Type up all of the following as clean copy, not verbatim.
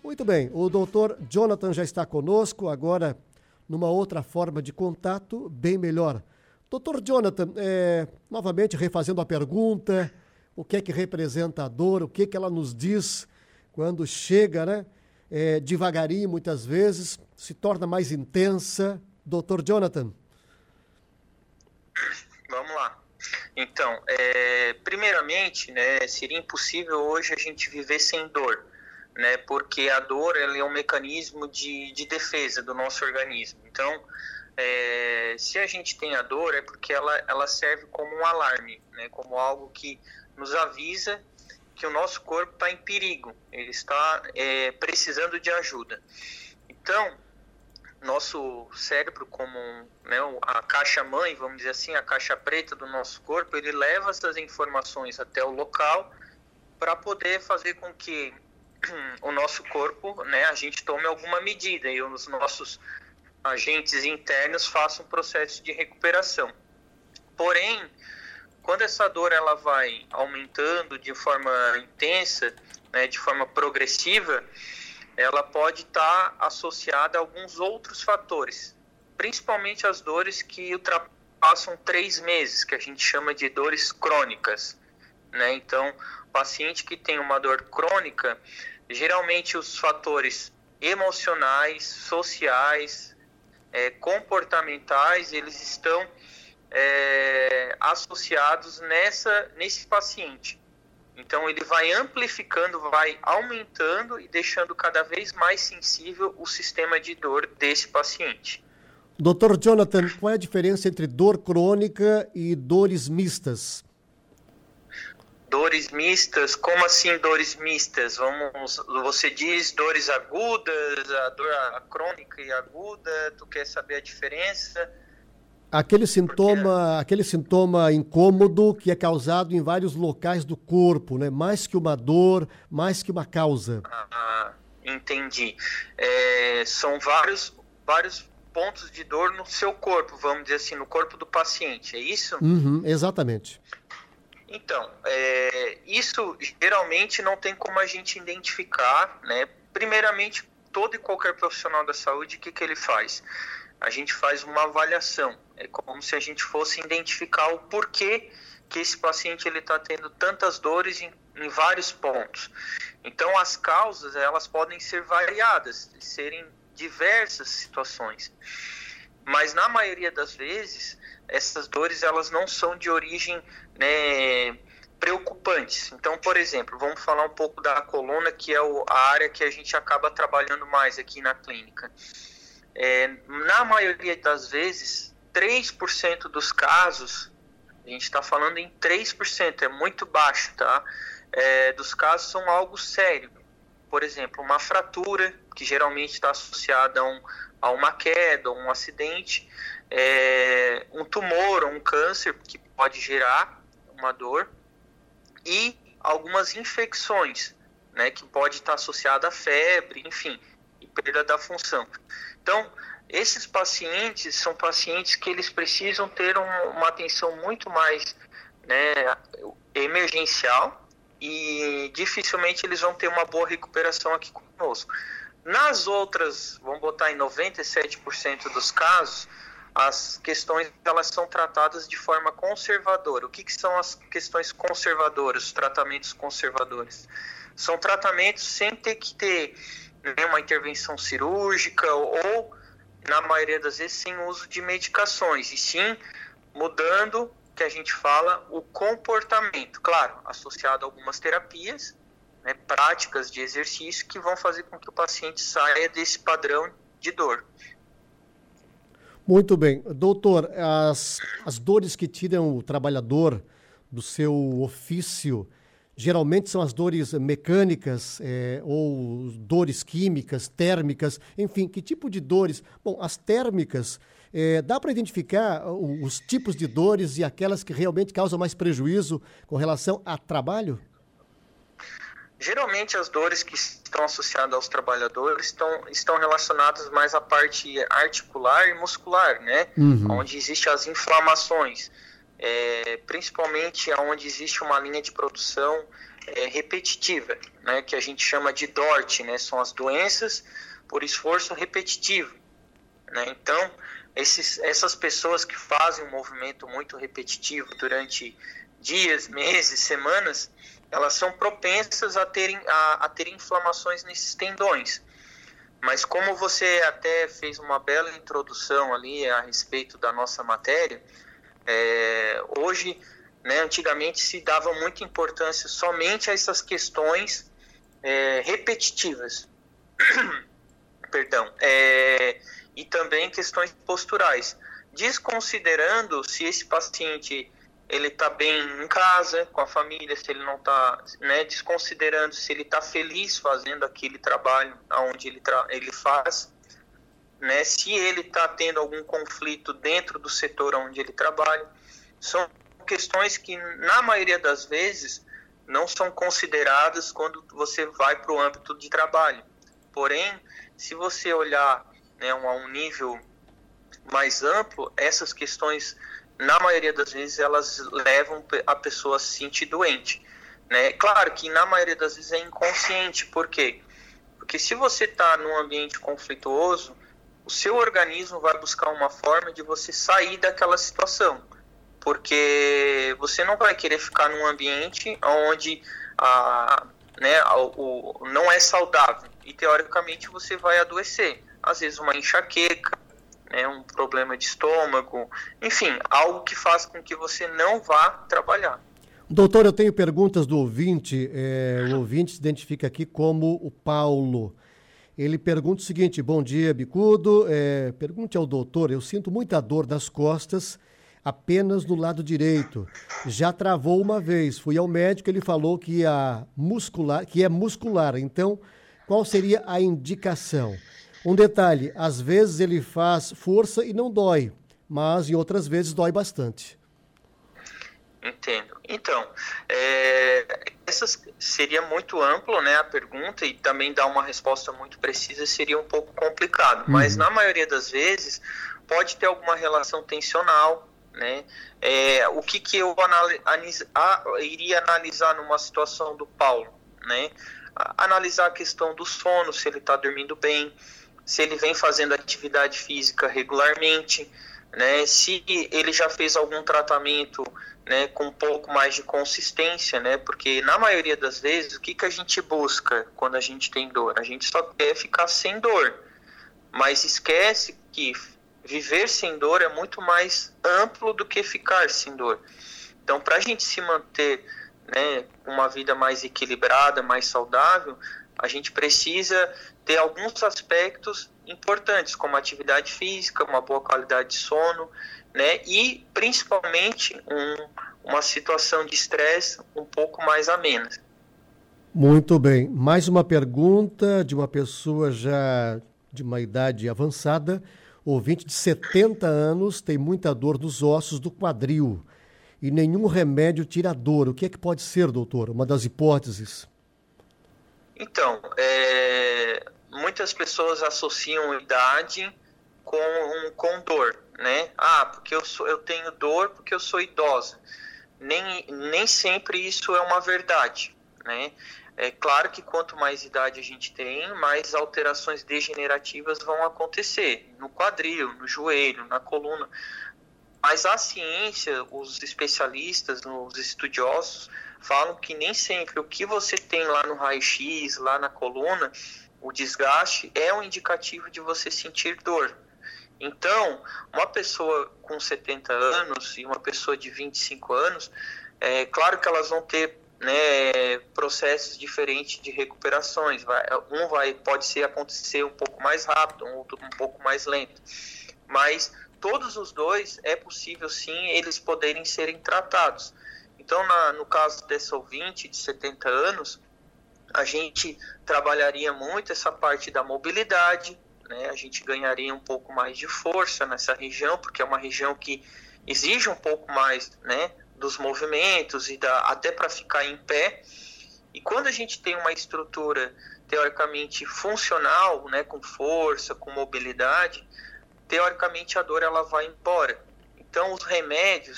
Muito bem, o doutor Jonathan já está conosco, agora numa outra forma de contato, bem melhor. Doutor Jonathan, novamente refazendo a pergunta, o que é que representa a dor, o que é que ela nos diz quando chega, né? Devagarinho, muitas vezes, se torna mais intensa. Doutor Jonathan. Vamos lá. Então, primeiramente, né, seria impossível hoje a gente viver sem dor, né, porque a dor ela é um mecanismo de defesa do nosso organismo. Então, se a gente tem a dor, é porque ela serve como um alarme, né, como algo que nos avisa que o nosso corpo está em perigo, ele está precisando de ajuda. Então, nosso cérebro, como né, a caixa mãe, vamos dizer assim, a caixa preta do nosso corpo, ele leva essas informações até o local para poder fazer com que o nosso corpo, né, a gente tome alguma medida e os nossos agentes internos façam um processo de recuperação. Porém, quando essa dor ela vai aumentando de forma intensa, né, de forma progressiva, ela pode estar associada a alguns outros fatores, principalmente as dores que ultrapassam 3 meses, que a gente chama de dores crônicas, né? Então, o paciente que tem uma dor crônica, geralmente os fatores emocionais, sociais, comportamentais, eles estão associados nesse paciente. Então, ele vai amplificando, vai aumentando e deixando cada vez mais sensível o sistema de dor desse paciente. Dr. Jonathan, qual é a diferença entre dor crônica e dores mistas? Dores mistas? Como assim dores mistas? Você diz dores agudas, a dor crônica e aguda, tu quer saber a diferença? Aquele sintoma incômodo que é causado em vários locais do corpo, né? Mais que uma dor, mais que uma causa. Entendi. São vários pontos de dor no seu corpo, vamos dizer assim, no corpo do paciente, é isso? Uhum, exatamente. Então, isso geralmente não tem como a gente identificar, né? Primeiramente, todo e qualquer profissional da saúde, o que ele faz? A gente faz uma avaliação, é como se a gente fosse identificar o porquê que esse paciente está tendo tantas dores em vários pontos. Então, as causas, elas podem ser variadas, serem diversas situações, mas na maioria das vezes, essas dores, elas não são de origem, né, preocupantes. Então, por exemplo, vamos falar um pouco da coluna, que é a área que a gente acaba trabalhando mais aqui na clínica. Na maioria das vezes, 3% dos casos, a gente está falando em 3%, é muito baixo, tá? Dos casos são algo sério. Por exemplo, uma fratura, que geralmente está associada a uma queda, um acidente, um tumor ou um câncer, que pode gerar uma dor, e algumas infecções, né, que pode estar associada a febre, enfim, e perda da função. Então, esses pacientes são pacientes que eles precisam ter uma atenção muito mais, né, emergencial, e dificilmente eles vão ter uma boa recuperação aqui conosco. Nas outras, vamos botar em 97% dos casos, as questões elas são tratadas de forma conservadora. O que são as questões conservadoras, os tratamentos conservadores? São tratamentos sem ter que ter uma intervenção cirúrgica ou, na maioria das vezes, sem uso de medicações, e sim mudando, que a gente fala, o comportamento, claro, associado a algumas terapias, né, práticas de exercício que vão fazer com que o paciente saia desse padrão de dor. Muito bem. Doutor, as dores que tiram o trabalhador do seu ofício, geralmente são as dores mecânicas ou dores químicas, térmicas, enfim, que tipo de dores? Bom, as térmicas, dá para identificar os tipos de dores e aquelas que realmente causam mais prejuízo com relação a trabalho? Geralmente as dores que estão associadas aos trabalhadores estão relacionadas mais à parte articular e muscular, né? Uhum. Onde existem as inflamações, principalmente onde existe uma linha de produção repetitiva, né, que a gente chama de DORT, né, são as doenças por esforço repetitivo, né? Então, essas pessoas que fazem um movimento muito repetitivo durante dias, meses, semanas, elas são propensas a terem inflamações nesses tendões. Mas como você até fez uma bela introdução ali a respeito da nossa matéria, hoje, né, antigamente se dava muita importância somente a essas questões repetitivas, perdão, e também questões posturais, desconsiderando se esse paciente ele está bem em casa, com a família, se ele não está, né, desconsiderando se ele está feliz fazendo aquele trabalho onde ele faz, né, se ele está tendo algum conflito dentro do setor onde ele trabalha. São questões que, na maioria das vezes, não são consideradas quando você vai para o âmbito de trabalho. Porém, se você olhar, né, a um nível mais amplo, essas questões, na maioria das vezes, elas levam a pessoa a se sentir doente, né? Claro que na maioria das vezes é inconsciente. Por quê? Porque se você está num ambiente conflituoso, o seu organismo vai buscar uma forma de você sair daquela situação, porque você não vai querer ficar num ambiente onde não é saudável, e teoricamente você vai adoecer, às vezes uma enxaqueca, um problema de estômago, enfim, algo que faz com que você não vá trabalhar. Doutor, eu tenho perguntas do ouvinte. O ouvinte se identifica aqui como o Paulo. Ele pergunta o seguinte: bom dia, Bicudo. Pergunte ao doutor, eu sinto muita dor das costas apenas no lado direito. Já travou uma vez. Fui ao médico, ele falou que é muscular. Então, qual seria a indicação? Um detalhe, às vezes ele faz força e não dói, mas em outras vezes dói bastante. Entendo. Então, essa seria muito amplo, né, a pergunta, e também dar uma resposta muito precisa seria um pouco complicado, mas na maioria das vezes pode ter alguma relação tensional, né? O que eu iria analisar numa situação do Paulo, né? Analisar a questão do sono, se ele está dormindo bem, se ele vem fazendo atividade física regularmente, né, se ele já fez algum tratamento, né, com um pouco mais de consistência, né, porque na maioria das vezes, o que a gente busca quando a gente tem dor? A gente só quer ficar sem dor, mas esquece que viver sem dor é muito mais amplo do que ficar sem dor. Então, para a gente se manter, né, uma vida mais equilibrada, mais saudável, a gente precisa ter alguns aspectos importantes, como atividade física, uma boa qualidade de sono, né, e principalmente uma situação de estresse um pouco mais amena. Muito bem. Mais uma pergunta de uma pessoa já de uma idade avançada, ouvinte de 70 anos, tem muita dor nos ossos do quadril e nenhum remédio tira a dor. O que é que pode ser, doutor? Uma das hipóteses. Então, muitas pessoas associam idade com dor, né? Porque eu tenho dor porque eu sou idosa. Nem sempre isso é uma verdade, né? É claro que quanto mais idade a gente tem, mais alterações degenerativas vão acontecer no quadril, no joelho, na coluna. Mas a ciência, os especialistas, os estudiosos, falam que nem sempre o que você tem lá no raio-x, lá na coluna, o desgaste, é um indicativo de você sentir dor. Então, uma pessoa com 70 anos e uma pessoa de 25 anos, claro que elas vão ter, né, processos diferentes de recuperações. Pode acontecer um pouco mais rápido, outro um pouco mais lento. Mas todos os dois é possível sim eles poderem serem tratados. Então, no caso dessa ouvinte de 70 anos, a gente trabalharia muito essa parte da mobilidade, né? A gente ganharia um pouco mais de força nessa região, porque é uma região que exige um pouco mais, né, dos movimentos e até para ficar em pé. E quando a gente tem uma estrutura teoricamente funcional, né, com força, com mobilidade, teoricamente a dor ela vai embora. Então os remédios,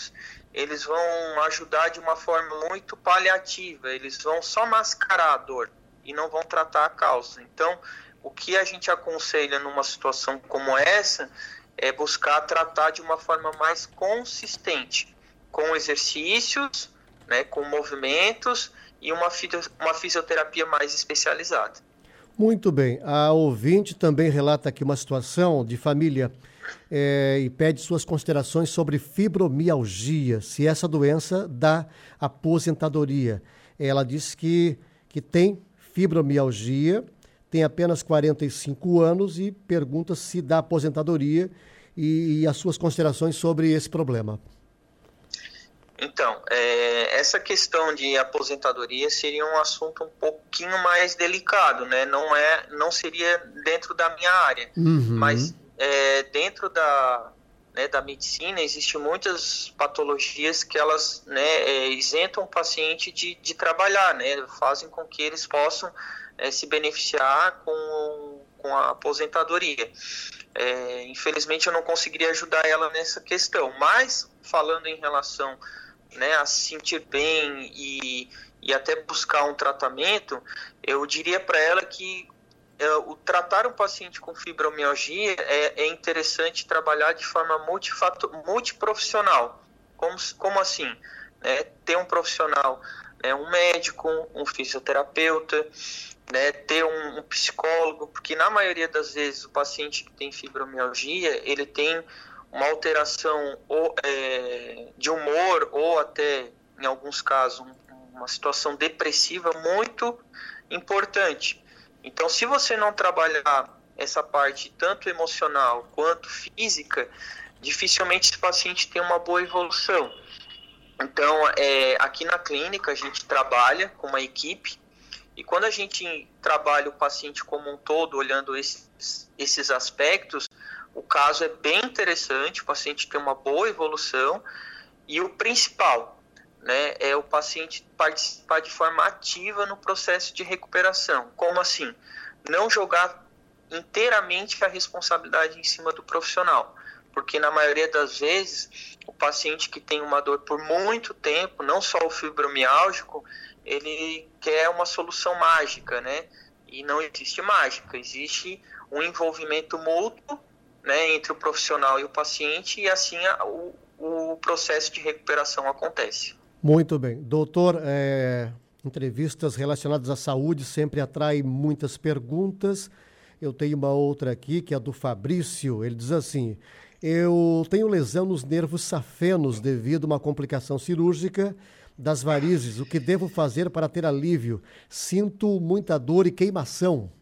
eles vão ajudar de uma forma muito paliativa, eles vão só mascarar a dor e não vão tratar a causa. Então, o que a gente aconselha numa situação como essa é buscar tratar de uma forma mais consistente, com exercícios, né, com movimentos e uma fisioterapia mais especializada. Muito bem. A ouvinte também relata aqui uma situação de família e pede suas considerações sobre fibromialgia, se essa doença dá aposentadoria. Ela diz que tem fibromialgia, tem apenas 45 anos e pergunta se dá aposentadoria e as suas considerações sobre esse problema. Então, essa questão de aposentadoria seria um assunto um pouquinho mais delicado, né? Não seria dentro da minha área, mas dentro da medicina existem muitas patologias que elas, né, isentam o paciente de trabalhar, né? Fazem com que eles possam se beneficiar com a aposentadoria. Infelizmente eu não conseguiria ajudar ela nessa questão, mas falando em relação, né, a se sentir bem e até buscar um tratamento, eu diria para ela que o tratar um paciente com fibromialgia é interessante trabalhar de forma multiprofissional. Como assim? Ter um profissional, um médico, um fisioterapeuta, né, ter um psicólogo, porque na maioria das vezes o paciente que tem fibromialgia, ele tem uma alteração de humor ou até, em alguns casos, uma situação depressiva muito importante. Então, se você não trabalhar essa parte tanto emocional quanto física, dificilmente esse paciente tem uma boa evolução. Então, aqui na clínica a gente trabalha com uma equipe e quando a gente trabalha o paciente como um todo, olhando esses aspectos, o caso é bem interessante, o paciente tem uma boa evolução e o principal, né, é o paciente participar de forma ativa no processo de recuperação. Como assim? Não jogar inteiramente a responsabilidade em cima do profissional, porque na maioria das vezes o paciente que tem uma dor por muito tempo, não só o fibromialgico, ele quer uma solução mágica, né? E não existe mágica, existe um envolvimento mútuo, né, entre o profissional e o paciente, e assim o processo de recuperação acontece. Muito bem. Doutor, entrevistas relacionadas à saúde sempre atraem muitas perguntas. Eu tenho uma outra aqui, que é a do Fabrício. Ele diz assim: eu tenho lesão nos nervos safenos devido a uma complicação cirúrgica das varizes. O que devo fazer para ter alívio? Sinto muita dor e queimação.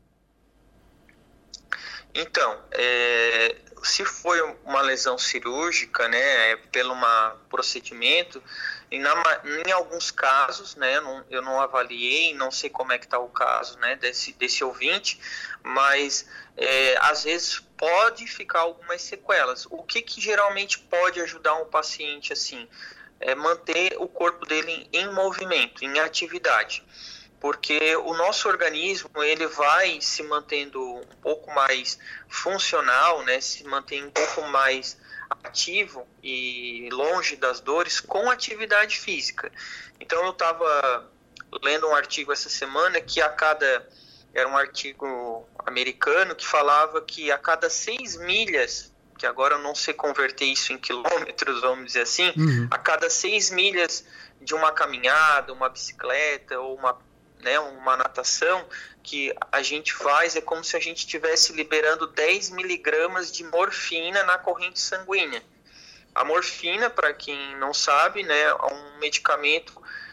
Então, se foi uma lesão cirúrgica, né, pelo procedimento, em alguns casos, né, eu não avaliei, não sei como é que está o caso, né, desse ouvinte, mas às vezes pode ficar algumas sequelas. O que geralmente pode ajudar um paciente assim? É manter o corpo dele em movimento, em atividade. Porque o nosso organismo ele vai se mantendo um pouco mais funcional, né, se mantém um pouco mais ativo e longe das dores com atividade física. Então eu estava lendo um artigo essa semana que era um artigo americano que falava que a cada 6 milhas, que agora eu não sei converter isso em quilômetros, vamos dizer assim, a cada 6 milhas de uma caminhada, uma bicicleta ou uma natação que a gente faz, é como se a gente estivesse liberando 10 miligramas de morfina na corrente sanguínea. A morfina, para quem não sabe, né, é um medicamento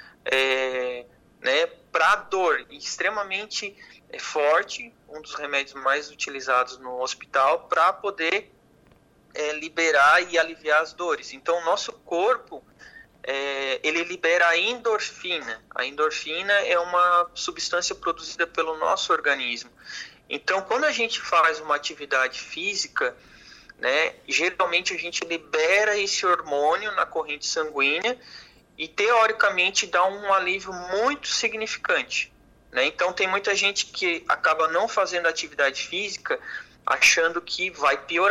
para dor extremamente forte, um dos remédios mais utilizados no hospital para poder liberar e aliviar as dores. Então, o nosso corpo ele libera a endorfina. A endorfina é uma substância produzida pelo nosso organismo. Então, quando a gente faz uma atividade física, né, geralmente a gente libera esse hormônio na corrente sanguínea e, teoricamente, dá um alívio muito significante, né? Então, tem muita gente que acaba não fazendo atividade física achando que vai piorar.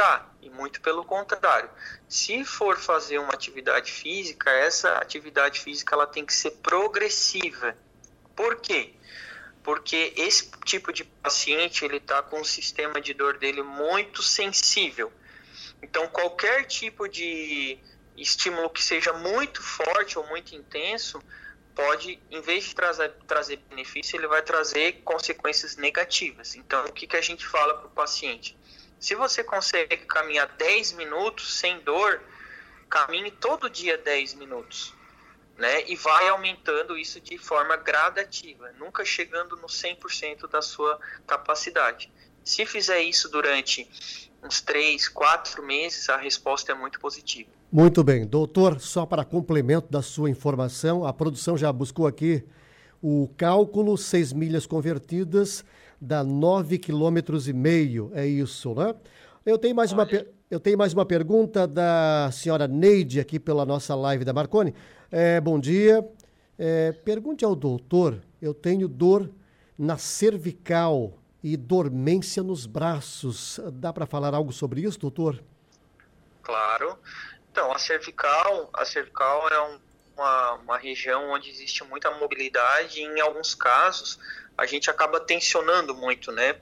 E muito pelo contrário. Se for fazer uma atividade física, essa atividade física ela tem que ser progressiva. Por quê? Porque esse tipo de paciente ele está com o sistema de dor dele muito sensível. Então, qualquer tipo de estímulo que seja muito forte ou muito intenso pode, em vez de trazer benefício, ele vai trazer consequências negativas. Então, o que a gente fala para o paciente? Se você consegue caminhar 10 minutos sem dor, caminhe todo dia 10 minutos, né? E vai aumentando isso de forma gradativa, nunca chegando no 100% da sua capacidade. Se fizer isso durante uns 3, 4 meses, a resposta é muito positiva. Muito bem. Doutor, só para complemento da sua informação, a produção já buscou aqui o cálculo, 6 milhas convertidas dá 9,5 km, é isso, né? Eu tenho mais uma pergunta da senhora Neide aqui pela nossa live da Marconi. Bom dia. Pergunte ao doutor, eu tenho dor na cervical e dormência nos braços. Dá para falar algo sobre isso, doutor? Claro. Então, a cervical é uma região onde existe muita mobilidade e, em alguns casos, a gente acaba tensionando muito, né?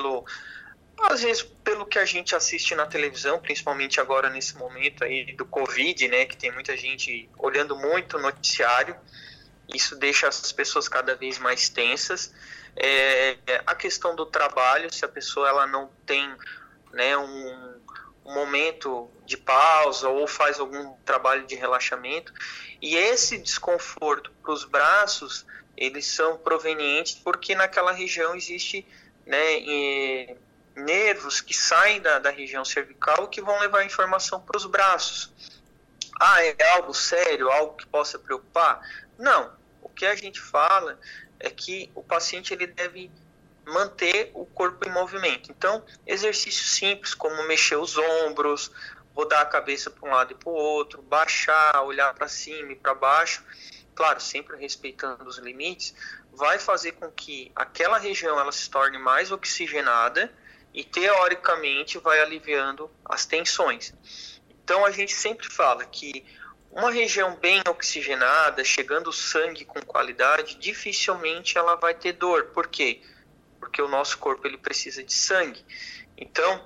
Às vezes, pelo que a gente assiste na televisão, principalmente agora nesse momento aí do Covid, né? Que tem muita gente olhando muito o noticiário. Isso deixa as pessoas cada vez mais tensas. A questão do trabalho, se a pessoa ela não tem, né, um momento de pausa ou faz algum trabalho de relaxamento. E esse desconforto para os braços, eles são provenientes porque naquela região existe, né, nervos que saem da região cervical que vão levar informação para os braços. É algo sério, algo que possa preocupar? Não. O que a gente fala é que o paciente ele deve manter o corpo em movimento. Então, exercícios simples como mexer os ombros, rodar a cabeça para um lado e para o outro, baixar, olhar para cima e para baixo, claro, sempre respeitando os limites, vai fazer com que aquela região ela se torne mais oxigenada e, teoricamente, vai aliviando as tensões. Então, a gente sempre fala que uma região bem oxigenada, chegando sangue com qualidade, dificilmente ela vai ter dor. Por quê? Porque o nosso corpo ele precisa de sangue. Então,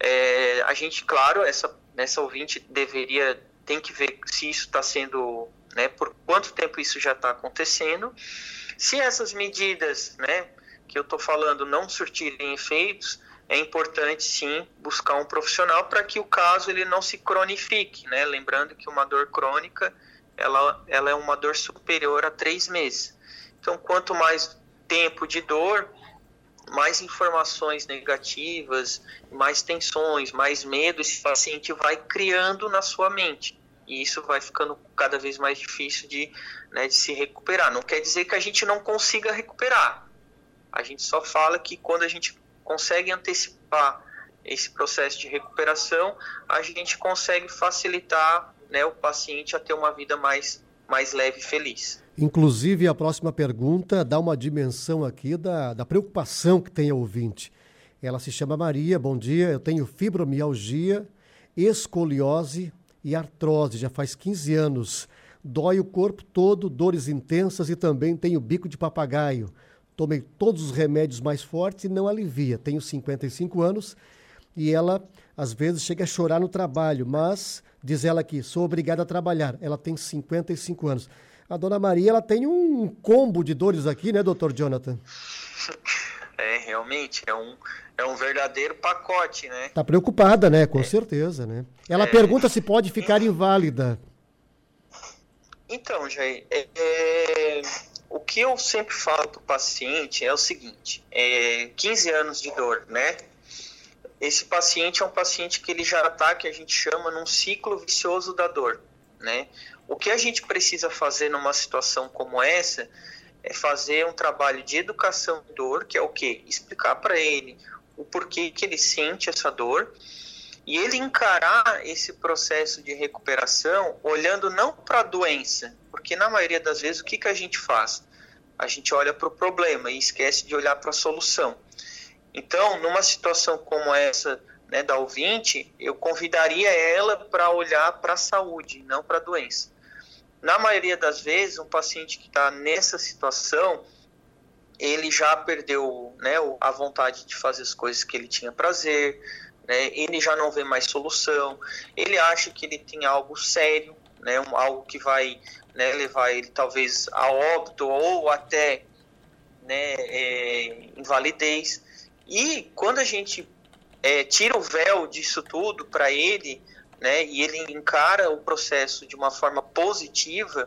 a gente, claro, essa ouvinte tem que ver se isso está sendo, né, por quanto tempo isso já está acontecendo. Se essas medidas, né, que eu estou falando não surtirem efeitos, é importante sim buscar um profissional para que o caso ele não se cronifique, né? Lembrando que uma dor crônica ela é uma dor superior a 3 meses. Então, quanto mais tempo de dor, mais informações negativas, mais tensões, mais medo esse paciente vai criando na sua mente. E isso vai ficando cada vez mais difícil de se recuperar. Não quer dizer que a gente não consiga recuperar. A gente só fala que quando a gente consegue antecipar esse processo de recuperação, a gente consegue facilitar, né, o paciente a ter uma vida mais leve e feliz. Inclusive, a próxima pergunta dá uma dimensão aqui da preocupação que tem a ouvinte. Ela se chama Maria. Bom dia, eu tenho fibromialgia, escoliose e artrose, já faz 15 anos. Dói o corpo todo, dores intensas e também tenho bico de papagaio. Tomei todos os remédios mais fortes e não alivia. Tenho 55 anos e ela, às vezes, chega a chorar no trabalho, mas, diz ela aqui, sou obrigada a trabalhar. Ela tem 55 anos. A dona Maria, ela tem um combo de dores aqui, né, doutor Jonathan? Realmente, é um verdadeiro pacote, né? Tá preocupada, né? Com certeza, né? Ela pergunta se pode ficar inválida. Então, Jair, o que eu sempre falo para o paciente é o seguinte, 15 anos de dor, né? Esse paciente é um paciente que ele já está, que a gente chama, num ciclo vicioso da dor, né? O que a gente precisa fazer numa situação como essa é fazer um trabalho de educação de dor, que é o quê? Explicar para ele o porquê que ele sente essa dor e ele encarar esse processo de recuperação olhando não para a doença, porque na maioria das vezes o que a gente faz? A gente olha para o problema e esquece de olhar para a solução. Então, numa situação como essa, né, da ouvinte, eu convidaria ela para olhar para a saúde, não para a doença. Na maioria das vezes, um paciente que está nessa situação, ele já perdeu, né, a vontade de fazer as coisas que ele tinha prazer, né, ele já não vê mais solução, ele acha que ele tem algo sério, né, algo que vai, né, levar ele talvez a óbito ou até, né, invalidez. E quando a gente tira o véu disso tudo para ele, né, e ele encara o processo de uma forma positiva,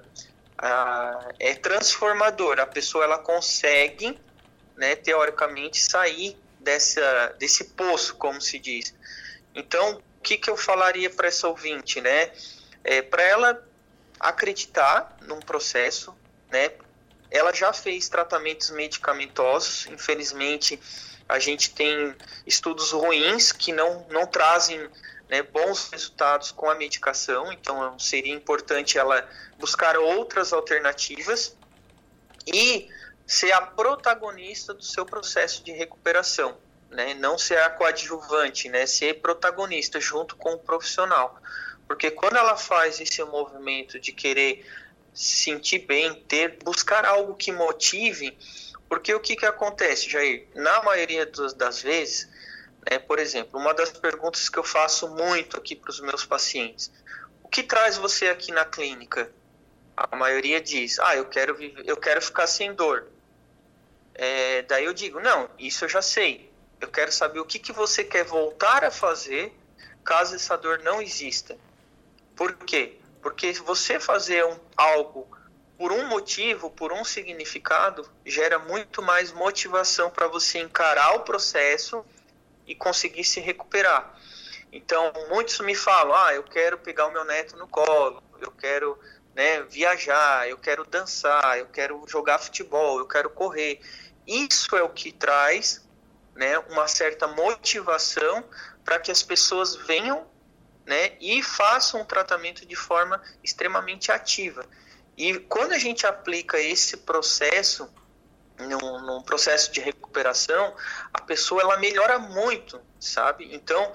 é transformador. A pessoa ela consegue, né, teoricamente, sair desse poço, como se diz. Então, o que eu falaria para essa ouvinte, né? Para ela acreditar num processo, né? Ela já fez tratamentos medicamentosos, infelizmente a gente tem estudos ruins que não trazem, né, bons resultados com a medicação, então seria importante ela buscar outras alternativas e ser a protagonista do seu processo de recuperação, né? Não ser a coadjuvante, né? Ser protagonista junto com o profissional, porque quando ela faz esse movimento de querer se sentir bem, buscar algo que motive, porque o que acontece, Jair? Na maioria das vezes, né, por exemplo, uma das perguntas que eu faço muito aqui para os meus pacientes: o que traz você aqui na clínica? A maioria diz: eu quero ficar sem dor. Daí eu digo: não, isso eu já sei. Eu quero saber o que você quer voltar a fazer caso essa dor não exista. Por quê? Porque você fazer algo por um motivo, por um significado, gera muito mais motivação para você encarar o processo e conseguir se recuperar. Então, muitos me falam: eu quero pegar o meu neto no colo, eu quero, né, viajar, eu quero dançar, eu quero jogar futebol, eu quero correr. Isso é o que traz, né, uma certa motivação para que as pessoas venham, né, e façam um tratamento de forma extremamente ativa. E quando a gente aplica esse processo num processo de recuperação, a pessoa ela melhora muito, sabe? Então,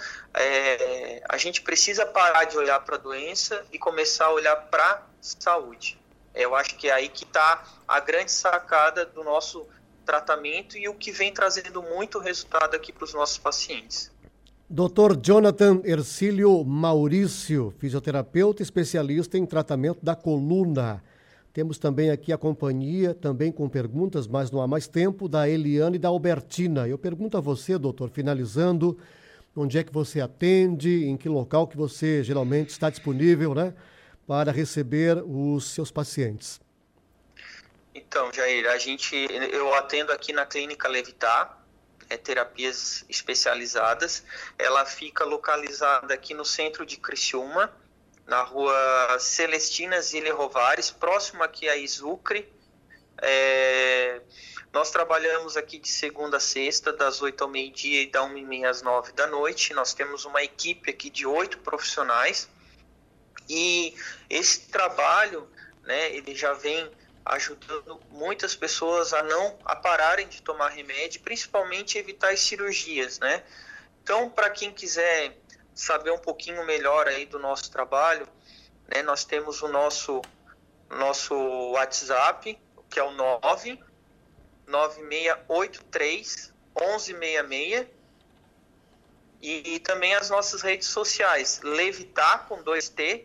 a gente precisa parar de olhar para a doença e começar a olhar para a saúde. Eu acho que é aí que está a grande sacada do nosso tratamento e o que vem trazendo muito resultado aqui para os nossos pacientes. Dr. Jonathan Hercílio Maurício, fisioterapeuta especialista em tratamento da coluna. Temos também aqui a companhia, também com perguntas, mas não há mais tempo, da Eliane e da Albertina. Eu pergunto a você, doutor, finalizando, onde é que você atende, em que local que você geralmente está disponível, né, para receber os seus pacientes? Então, Jair, eu atendo aqui na Clínica Levitar, terapias especializadas. Ela fica localizada aqui no centro de Criciúma, na rua Celestina Zille Rovares, próximo aqui a Isucre. Nós trabalhamos aqui de segunda a sexta, das 8 ao meio-dia e da 1h30 às 9 da noite. Nós temos uma equipe aqui de 8 profissionais. E esse trabalho, né, ele já vem ajudando muitas pessoas a pararem de tomar remédio, principalmente evitar as cirurgias, né? Então, para quem quiser saber um pouquinho melhor aí do nosso trabalho, né, nós temos o nosso WhatsApp, que é o 99683 1166, e também as nossas redes sociais, Levitar com 2T,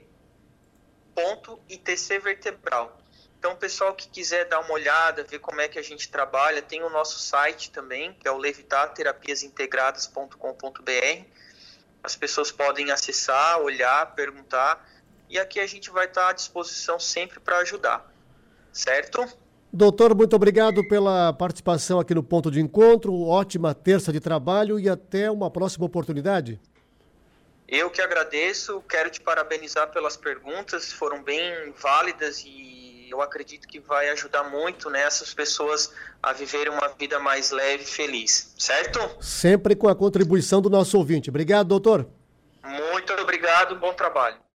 .itc vertebral. Então, o pessoal que quiser dar uma olhada, ver como é que a gente trabalha, tem o nosso site também, que é o levitarterapiasintegradas.com.br. As pessoas podem acessar, olhar, perguntar, e aqui a gente vai estar à disposição sempre para ajudar, certo? Doutor, muito obrigado pela participação aqui no Ponto de Encontro, ótima terça de trabalho e até uma próxima oportunidade. Eu que agradeço, quero te parabenizar pelas perguntas, foram bem válidas e eu acredito que vai ajudar muito, né, essas pessoas a viverem uma vida mais leve e feliz, certo? Sempre com a contribuição do nosso ouvinte. Obrigado, doutor. Muito obrigado, bom trabalho.